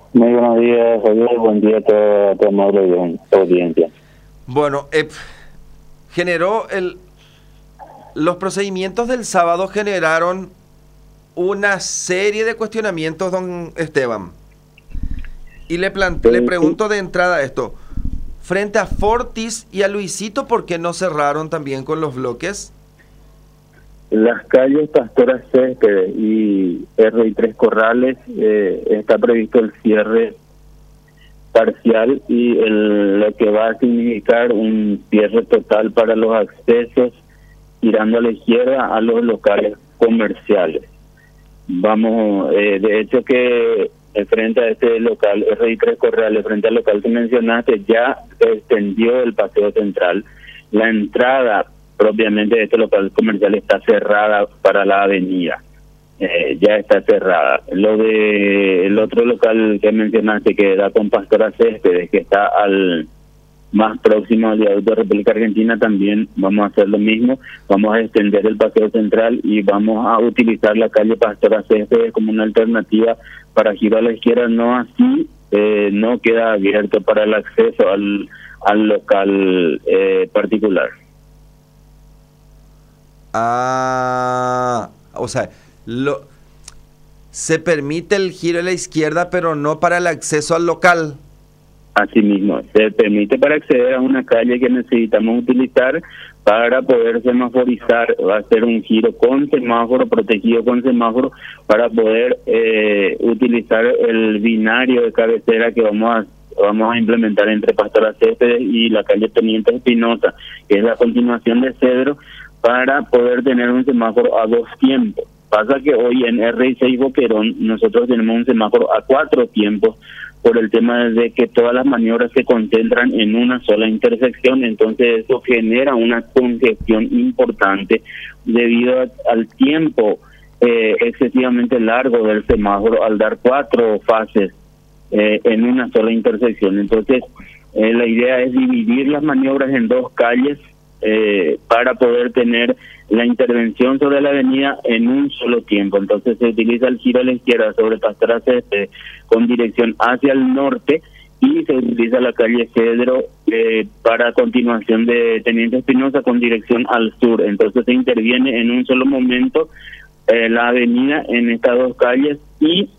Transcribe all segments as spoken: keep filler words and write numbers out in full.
Muy buenos días, Javier. Buen día a toda tu amable audiencia. Bueno, eh, generó el... Los procedimientos del sábado generaron una serie de cuestionamientos, don Esteban. Y le, plante, le pregunto de entrada esto. Frente a Fortis y a Luisito, ¿por qué no cerraron también con los bloques? Las calles Pastora Céspedes y R I tres Corrales eh, está previsto el cierre parcial y el, lo que va a significar un cierre total para los accesos girando a la izquierda a los locales comerciales. Vamos, eh, de hecho que frente a este local, R I tres Corrales, frente al local que mencionaste, ya se extendió el paseo central. La entrada propiamente de este local comercial está cerrada para la avenida, eh, ya está cerrada. Lo de el otro local que mencionaste, que da con Pastora Céspedes, que está al más próximo al viaducto de República Argentina, también vamos a hacer lo mismo. Vamos a extender el paseo central y vamos a utilizar la calle Pastora Céspedes como una alternativa para giro a la izquierda. No así, eh, no queda abierto para el acceso al, al local eh, particular. Ah, o sea, lo, se permite el giro a la izquierda, pero no para el acceso al local. Asimismo, se permite para acceder a una calle que necesitamos utilizar para poder semaforizar. Va a ser un giro con semáforo, protegido con semáforo, para poder eh, utilizar el binario de cabecera que vamos a vamos a implementar entre Pastora Céspedes y la calle Teniente Espinosa, que es la continuación de Cedro, para poder tener un semáforo a dos tiempos. Pasa que hoy en R I seis Boquerón nosotros tenemos un semáforo a cuatro tiempos por el tema de que todas las maniobras se concentran en una sola intersección. Entonces eso genera una congestión importante debido a, al tiempo eh, excesivamente largo del semáforo al dar cuatro fases eh, en una sola intersección. Entonces eh, la idea es dividir las maniobras en dos calles eh, para poder tener la intervención sobre la avenida en un solo tiempo. Entonces se utiliza el giro a la izquierda sobre Pastora Céspedes con dirección hacia el norte y se utiliza la calle Cedro eh, para continuación de Teniente Espinosa con dirección al sur. Entonces se interviene en un solo momento eh, la avenida en estas dos calles y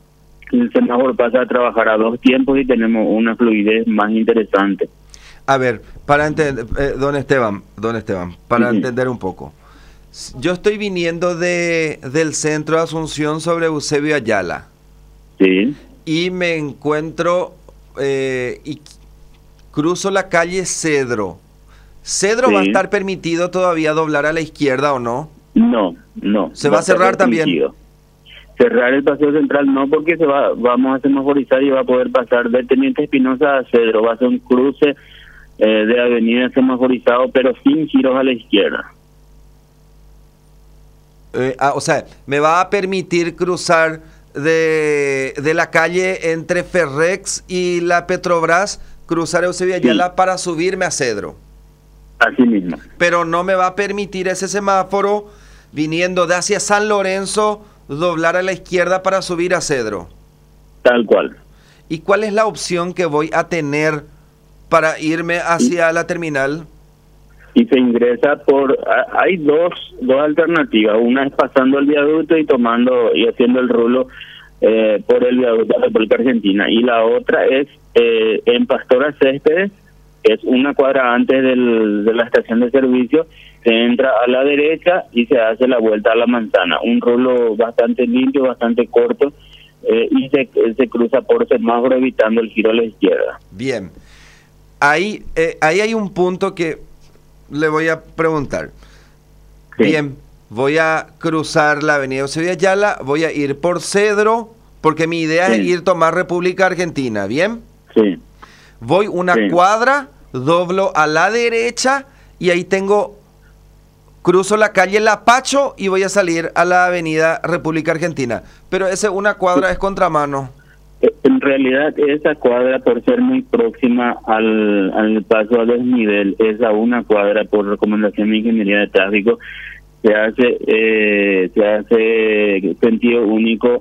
el semáforo pasa a trabajar a dos tiempos y tenemos una fluidez más interesante. A ver, para entender, eh, don Esteban, don Esteban, para Sí. entender un poco. Yo estoy viniendo de del centro de Asunción sobre Eusebio Ayala. Sí. Y me encuentro eh, y cruzo la calle Cedro. ¿Cedro Sí. va a estar permitido todavía doblar a la izquierda o no? No, no. ¿Se va a cerrar también? Permitido. Cerrar el paseo central no, porque se va, vamos a semaforizar y va a poder pasar de Teniente Espinosa a Cedro. Va a ser un cruce eh, de avenida semaforizado, pero sin giros a la izquierda. Eh, ah, o sea, me va a permitir cruzar de, de la calle entre Ferrex y la Petrobras, cruzar Eusebio Ayala Sí. para subirme a Cedro. Así mismo. Pero no me va a permitir ese semáforo viniendo de hacia San Lorenzo doblar a la izquierda para subir a Cedro. Tal cual. ¿Y cuál es la opción que voy a tener para irme hacia la terminal? Y se ingresa por... Hay dos dos alternativas. Una es pasando el viaducto y tomando y haciendo el rulo eh, por el viaducto de la República Argentina. Y la otra es eh, en Pastora Céspedes, que es una cuadra antes del, de la estación de servicio. Se entra a la derecha y se hace la vuelta a la manzana. Un rulo bastante limpio, bastante corto, eh, y se, se cruza por semáforo evitando el giro a la izquierda. Bien. Ahí, eh, ahí hay un punto que le voy a preguntar. Sí. Bien, voy a cruzar la avenida Eusebio Ayala, voy a ir por Cedro, porque mi idea Sí. es ir tomar República Argentina, ¿bien? Sí. Voy una Sí. cuadra, doblo a la derecha y ahí tengo, cruzo la calle Lapacho y voy a salir a la avenida República Argentina. Pero ese una cuadra es contramano. En realidad esa cuadra, por ser muy próxima al, al paso a desnivel, es a una cuadra por recomendación de Ingeniería de Tráfico, se hace eh, se hace sentido único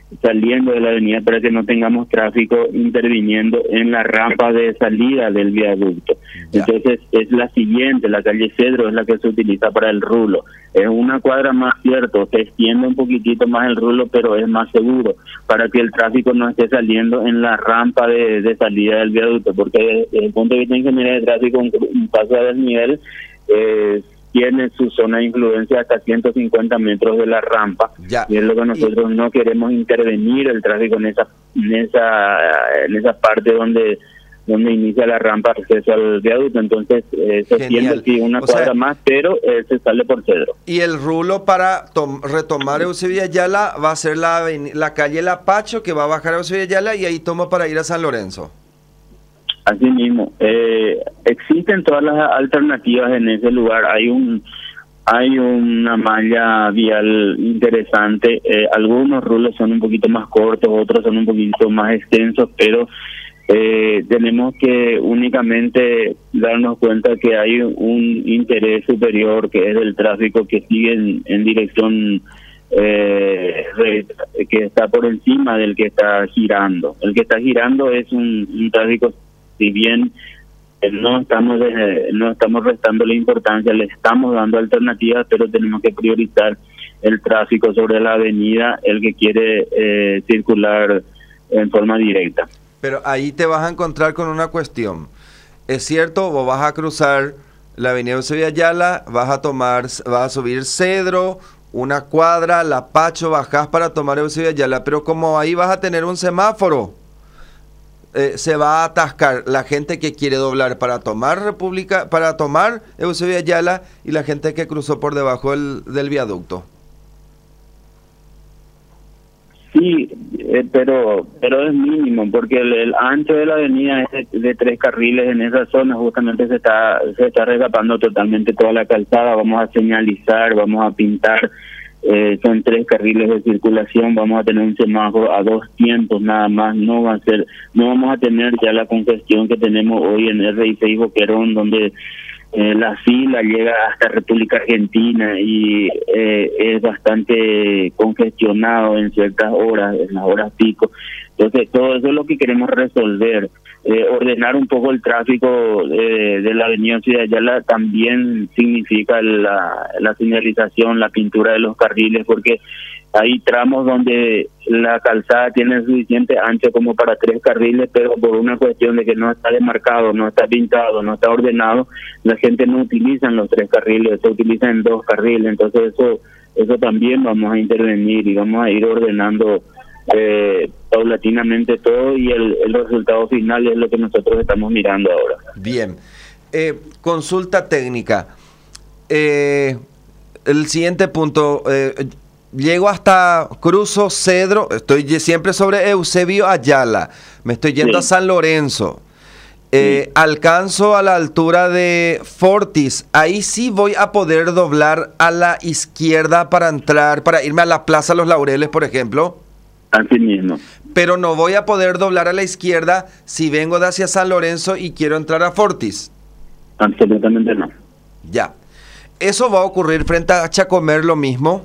saliendo de la avenida para que no tengamos tráfico interviniendo en la rampa de salida del viaducto. Ya. Entonces es la siguiente, la calle Cedro es la que se utiliza para el rulo. Es una cuadra más, cierto, se extiende un poquitito más el rulo, pero es más seguro para que el tráfico no esté saliendo en la rampa de, de salida del viaducto, porque desde el punto de vista de ingeniería de tráfico, un, un paso a desnivel eh, tiene su zona de influencia hasta ciento cincuenta metros de la rampa, ya. Y es lo que nosotros y... no queremos intervenir el tráfico en esa en esa en esa parte donde donde inicia la rampa acceso al viaducto. Entonces eh, se tiende aquí una o cuadra sea, más, pero eh, se sale por Cedro. Y el rulo para retomar Eusebio Ayala va a ser la, la calle Lapacho, que va a bajar a Eusebio Ayala y ahí toma para ir a San Lorenzo. Así mismo, eh, existen todas las alternativas en ese lugar. Hay un hay una malla vial interesante. Eh, algunos rulos son un poquito más cortos, otros son un poquito más extensos, pero eh, tenemos que únicamente darnos cuenta que hay un interés superior, que es el tráfico que sigue en, en dirección eh, que está por encima del que está girando. El que está girando es un, un tráfico, si bien eh, no estamos eh, no estamos restando la importancia, le estamos dando alternativas, pero tenemos que priorizar el tráfico sobre la avenida, el que quiere eh, circular en forma directa. Pero ahí te vas a encontrar con una cuestión. Es cierto, vos vas a cruzar la avenida Eusebio Ayala, vas a tomar, vas a subir Cedro, una cuadra, Lapacho, bajás para tomar Eusebio Ayala, pero como ahí vas a tener un semáforo, Eh, se va a atascar la gente que quiere doblar para tomar República, para tomar Eusebio Ayala, y la gente que cruzó por debajo del, del viaducto. Sí, eh, pero pero es mínimo, porque el, el ancho de la avenida es de, de tres carriles. En esa zona justamente se está se está rescatando totalmente toda la calzada. Vamos a señalizar, vamos a pintar. Eh, son tres carriles de circulación, vamos a tener un semáforo a dos tiempos nada más, no va a ser, no vamos a tener ya la congestión que tenemos hoy en R I seis Boquerón, donde eh, la fila llega hasta República Argentina y eh, es bastante congestionado en ciertas horas, en las horas pico. Entonces todo eso es lo que queremos resolver. Eh, ordenar un poco el tráfico eh, de la avenida Ciudad Ayala también significa la, la señalización, la pintura de los carriles, porque hay tramos donde la calzada tiene suficiente ancho como para tres carriles, pero por una cuestión de que no está demarcado, no está pintado, no está ordenado, la gente no utiliza los tres carriles, se utilizan dos carriles. Entonces eso eso también vamos a intervenir y vamos a ir ordenando Eh, paulatinamente todo, y el, el resultado final es lo que nosotros estamos mirando ahora. Bien, eh, consulta técnica. Eh, el siguiente punto, eh, llego hasta cruzo Cedro, estoy siempre sobre Eusebio Ayala, me estoy yendo sí. a San Lorenzo, eh, sí. alcanzo a la altura de Fortis, ahí sí voy a poder doblar a la izquierda para entrar, para irme a la Plaza Los Laureles, por ejemplo. Así mismo. Pero no voy a poder doblar a la izquierda si vengo de hacia San Lorenzo y quiero entrar a Fortis. Absolutamente no. Ya. ¿Eso va a ocurrir frente a Chacomer lo mismo?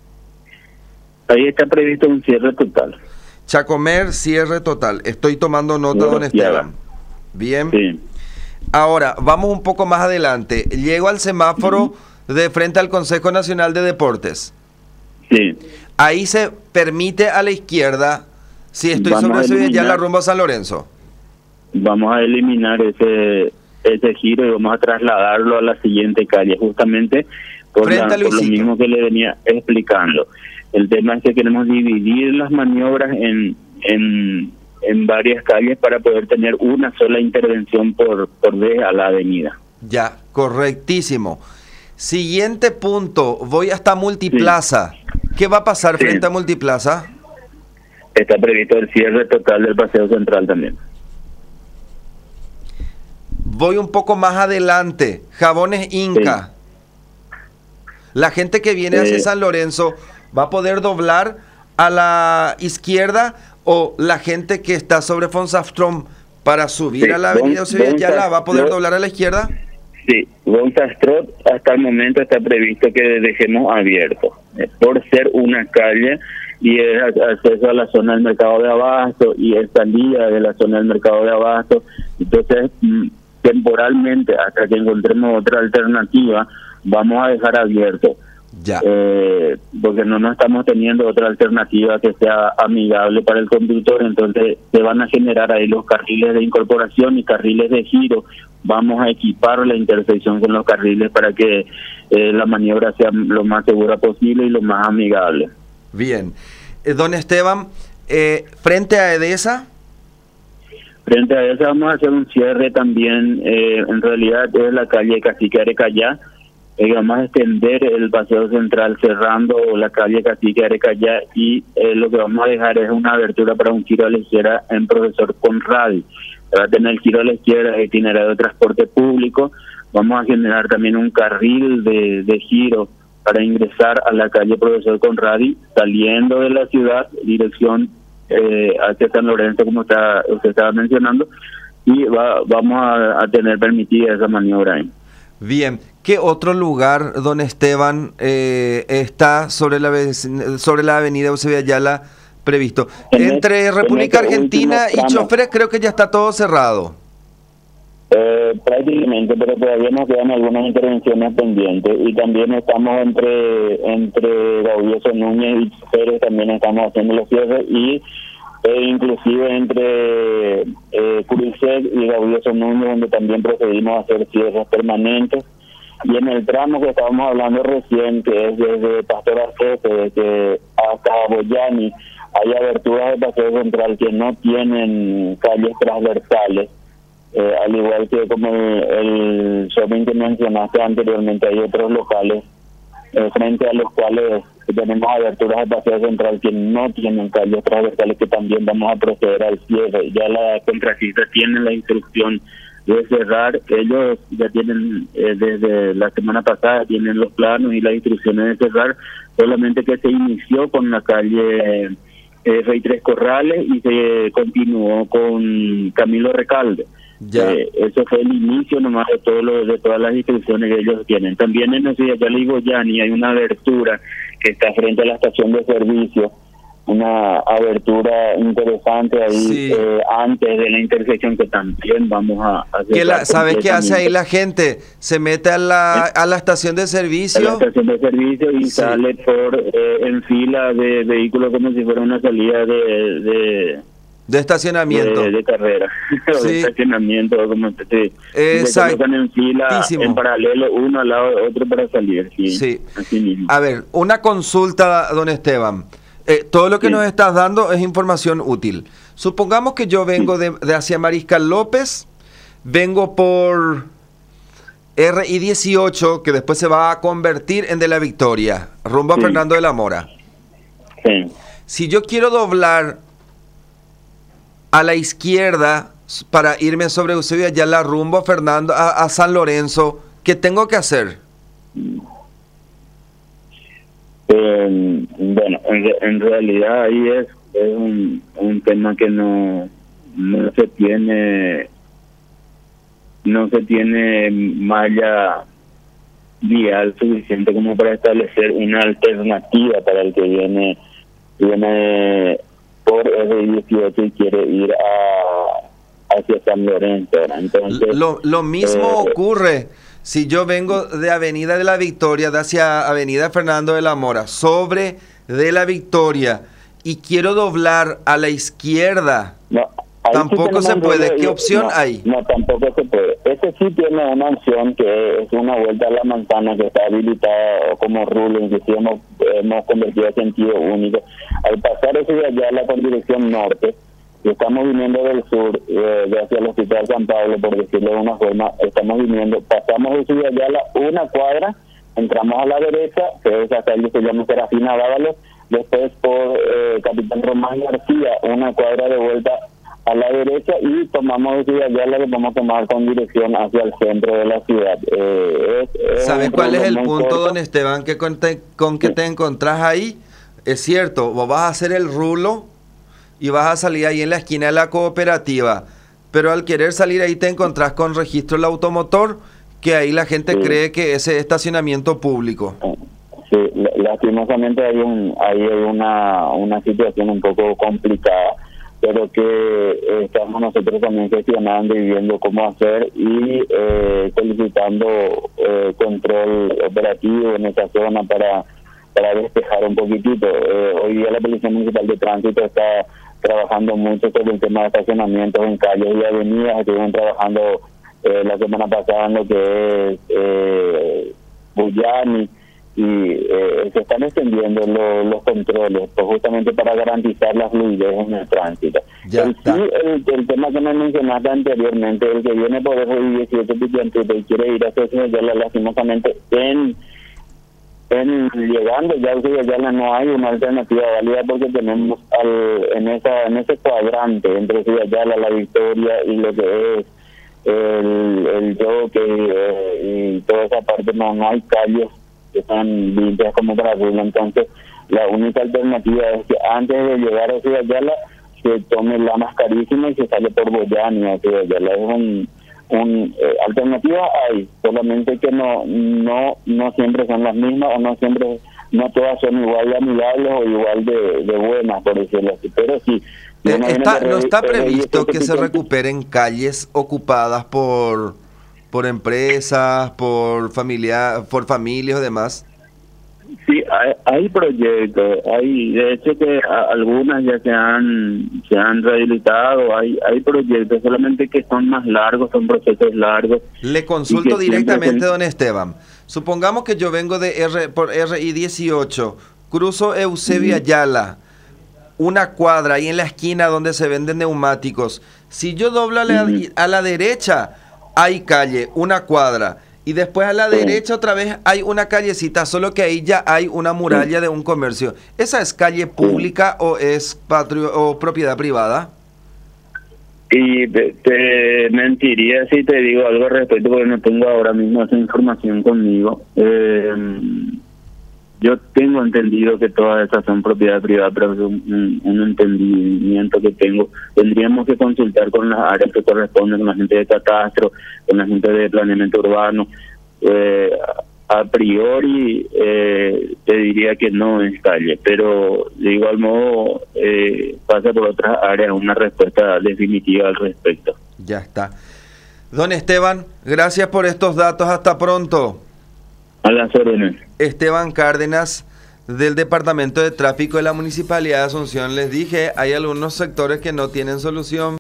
Ahí está previsto un cierre total. Chacomer, cierre total. Estoy tomando nota, don Esteban. Bien. Sí. Ahora, vamos un poco más adelante. Llego al semáforo uh-huh. de frente al Consejo Nacional de Deportes. Sí. Ahí se permite a la izquierda, si estoy vamos sobre Eusebio Ayala rumbo a San Lorenzo. Vamos a eliminar ese ese giro y vamos a trasladarlo a la siguiente calle, justamente por, la, por lo mismo que le venía explicando. El tema es que queremos dividir las maniobras en en, en varias calles para poder tener una sola intervención por, por vez a la avenida. Ya, correctísimo. Siguiente punto, voy hasta Multiplaza. Sí. ¿Qué va a pasar sí. frente a Multiplaza? Está previsto el cierre total del Paseo Central también. Voy un poco más adelante, Jabones Inca. Sí. La gente que viene eh, hacia San Lorenzo, ¿va a poder doblar a la izquierda, o la gente que está sobre Fonsafstrom para subir sí. a la avenida Eusebio Ayala va a poder no. doblar a la izquierda? Sí, Gonzastrot hasta el momento está previsto que dejemos abierto, por ser una calle y es acceso a la zona del mercado de abasto y es salida de la zona del mercado de abasto. Entonces, temporalmente, hasta que encontremos otra alternativa, vamos a dejar abierto. Ya. Eh, porque no no estamos teniendo otra alternativa que sea amigable para el conductor, entonces se van a generar ahí los carriles de incorporación y carriles de giro. Vamos a equipar la intersección con los carriles para que eh, la maniobra sea lo más segura posible y lo más amigable. Bien. Eh, don Esteban, eh, frente a EDESA. Frente a eso vamos a hacer un cierre también, eh, en realidad es la calle Cacique Arecayá. Eh, vamos a extender el paseo central cerrando la calle Cacique Arecayá y eh, lo que vamos a dejar es una abertura para un giro a la izquierda en Profesor Conradi. Va a tener el giro a la izquierda, el itinerario de transporte público. Vamos a generar también un carril de, de giro para ingresar a la calle Profesor Conradi, saliendo de la ciudad, dirección eh, hacia San Lorenzo, como está, usted estaba mencionando, y va, vamos a, a tener permitida esa maniobra ahí. Bien, ¿qué otro lugar, don Esteban, eh, está sobre la sobre la avenida Eusebio Ayala previsto? En Entre este, República en este Argentina y choferes creo que ya está todo cerrado. Eh, prácticamente, pero todavía nos quedan algunas intervenciones pendientes y también estamos entre entre Gaudioso Núñez y choferes, también estamos haciendo los cierres y e inclusive entre eh, Curicet y Gaudioso Núñez, donde también procedimos a hacer cierres permanentes. Y en el tramo que estábamos hablando recién, que es desde Pastor Arcete, desde hasta Boyani, hay aberturas de paseo central que no tienen calles transversales, eh, al igual que como el, el shopping que mencionaste anteriormente, hay otros locales eh, frente a los cuales tenemos aberturas de paseo central que no tienen calles transversales, que también vamos a proceder al cierre. Ya la contratista tiene la instrucción de cerrar, ellos ya tienen eh, desde la semana pasada tienen los planos y las instrucciones de cerrar, solamente que se inició con la calle eh, Rey Tres Corrales y se continuó con Camilo Recalde. Ya. Eh, eso fue el inicio nomás de todo lo, de todas las instrucciones que ellos tienen. También en ese, ya le digo, Yani, hay una abertura que está frente a la estación de servicio, una abertura interesante ahí, sí. eh, antes de la intersección, que también vamos a hacer. La, ¿Sabes qué hace ahí la gente? Se mete a la a la estación de servicio. A la estación de servicio y sí. sale por eh, en fila de vehículos como si fuera una salida de... de De estacionamiento. De, de carrera. Sí. De estacionamiento, como te, se colocan en fila, en paralelo, uno al lado de otro para salir. Sí. sí. Así mismo. A ver, una consulta, don Esteban. Eh, todo lo que sí. nos estás dando es información útil. Supongamos que yo vengo sí. de, de hacia Mariscal López, vengo por R I dieciocho, que después se va a convertir en De la Victoria, rumbo sí. a Fernando de la Mora. Sí. Si yo quiero doblar a la izquierda para irme sobre Eusebio Ayala rumbo a Fernando a, a San Lorenzo, ¿qué tengo que hacer? Eh, bueno, en, en realidad ahí es, es un, un tema que no no se tiene no se tiene malla vial suficiente como para establecer una alternativa para el que viene viene por R dieciocho y quiere ir a hacia San Lorenzo. Entonces lo, lo mismo eh, ocurre si yo vengo de Avenida de la Victoria, de hacia Avenida Fernando de la Mora, sobre de la Victoria, y quiero doblar a la izquierda. No, tampoco sí se puede. ¿Qué opción no, hay? No, tampoco se puede. Este sí tiene una opción que es una vuelta a la manzana que está habilitada como rulo, inclusive hemos, hemos convertido a sentido único. Al pasar eso de allá la con dirección norte, y estamos viniendo del sur, eh, de hacia el Hospital San Pablo, por decirlo de una forma, estamos viniendo, pasamos de Ciudad Ayala una cuadra, entramos a la derecha, que esa calle se llama Serafina Dávalos, después por eh, Capitán Román García, una cuadra de vuelta a la derecha y tomamos de Ciudad Ayala, que vamos a tomar con dirección hacia el centro de la ciudad. Eh, es, es ¿Sabes cuál es el punto, corto. don Esteban, que con, te, con que sí. te encontrás ahí? Es cierto, vos vas a hacer el rulo y vas a salir ahí en la esquina de la cooperativa, pero al querer salir ahí te encontrás con registro del automotor, que ahí la gente sí. cree que ese es estacionamiento público. Sí, lastimosamente hay un hay una una situación un poco complicada, pero que eh, estamos nosotros también gestionando y viendo cómo hacer y eh, solicitando eh, control operativo en esa zona para para despejar un poquitito. Eh, hoy día la Policía Municipal de Tránsito está trabajando mucho sobre el tema de estacionamientos en calles y avenidas. Estuvieron trabajando eh, la semana pasada en lo que es eh, Buyani, y eh, se están extendiendo lo, los controles, pues justamente para garantizar la fluidez en el tránsito. Ya el, está. sí, el, el tema que me mencionaste anteriormente, el que viene por eso y dieciocho Pichiantito y quiere ir a Ciudad Yala, lastimosamente en en llegando ya a Ciudad Yala no hay una alternativa válida, porque tenemos al, en esa en ese cuadrante entre Ciudad Yala, La Victoria y lo que es el, el Yoque eh, y toda esa parte, no, no hay calles que están limpias como para hacerlo. Entonces la única alternativa es que antes de llegar a Ciudad Yala se tome la mascarísima y se sale por Boyani a Ciudad Yala. Es un, un eh, alternativa hay, solamente que no no no siempre son las mismas, o no siempre, no todas son igual de amigables o igual de, de buenas, por decirlo así, pero sí. Eh, No está, viene ¿No de- está de- de- previsto de- que se recuperen calles ocupadas por, por empresas, por familia, por familias o demás? Sí, hay, hay proyectos, hay, de hecho que a- algunas ya se han se han rehabilitado, hay hay proyectos, solamente que son más largos, son procesos largos. Le Y consulto que siempre directamente, se- don Esteban. Supongamos que yo vengo de R, por R I dieciocho, cruzo Eusebio Ujú. Ayala, una cuadra ahí en la esquina donde se venden neumáticos. Si yo doblo a la, Ujú. a la derecha, hay calle, una cuadra. Y después a la Sí. derecha otra vez hay una callecita, solo que ahí ya hay una muralla de un comercio. ¿Esa es calle pública o es patrio, o propiedad privada? Y te, te mentiría si te digo algo al respecto, porque no tengo ahora mismo esa información conmigo. Eh, yo tengo entendido que todas estas son propiedad privada, pero es un, un, un entendimiento que tengo. Tendríamos que consultar con las áreas que corresponden, con la gente de catastro, con la gente de planeamiento urbano. Eh, a priori eh, te diría que no es calle, pero de igual modo eh, pasa por otras áreas una respuesta definitiva al respecto. Ya está. Don Esteban, gracias por estos datos. Hasta pronto. A las órdenes. Esteban Cárdenas, del Departamento de Tráfico de la Municipalidad de Asunción. Les dije, hay algunos sectores que no tienen solución.